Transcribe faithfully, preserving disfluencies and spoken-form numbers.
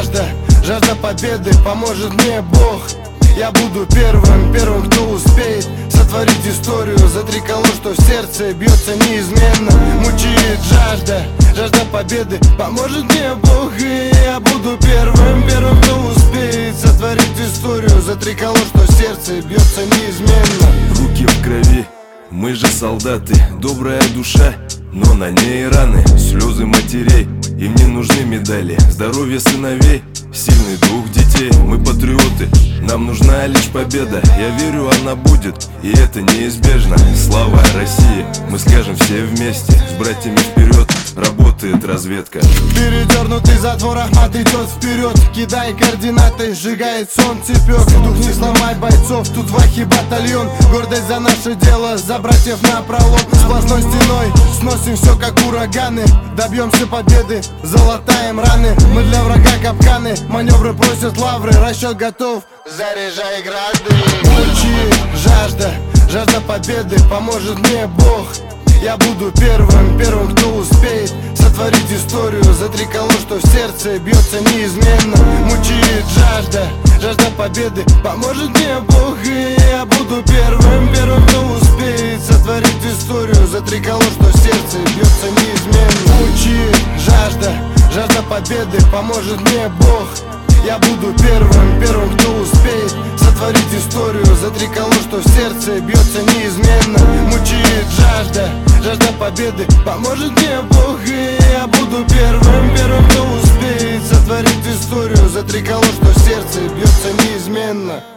жажда, жажда победы, поможет мне Бог. Я буду первым, первым, кто успеет сотворить историю за триколор, что в сердце бьется неизменно. Мучает жажда, жажда победы, поможет мне Бог. И я буду первым, первым, кто успеет сотворить историю за триколор, что в сердце бьется неизменно. Руки в крови, мы же солдаты, добрая душа, но на ней раны, слезы матерей. Им не нужны медали, здоровье сыновей, сильный дух детей. Мы патриоты, нам нужна лишь победа. Я верю, она будет, и это неизбежно. Слава России, мы скажем все вместе. С братьями вперед, работает разведка. Передернутый затвор, Ахмат идет вперед. Кидай координаты, сжигает сон цепек. Дух не сломай бойцов, тут вахи батальон. Гордость за наше дело, за братьев напролом. Сплошной стеной сносим все как ураганы. Добьемся победы, залатаем раны. Мы для врага капканы, маневры просят лавры. Расчет готов, заряжай грады. Мучает жажда, жажда победы, поможет мне Бог. Я буду первым, первым, кто успеет сотворить историю за триколор, что в сердце бьется неизменно. Мучает жажда, жажда победы, поможет мне Бог. И я буду первым, первым, кто успеет сотворить историю за триколор, что в сердце бьется неизменно. Мучает жажда, жажда победы, поможет мне Бог. Я буду первым, первым, кто успеет сотворить историю за триколор, что в сердце бьется неизменно. Мучает жажда, жажда победы, поможет мне Бог. И я буду первым, первым, кто успеет сотворить историю за триколор, что в сердце бьется неизменно.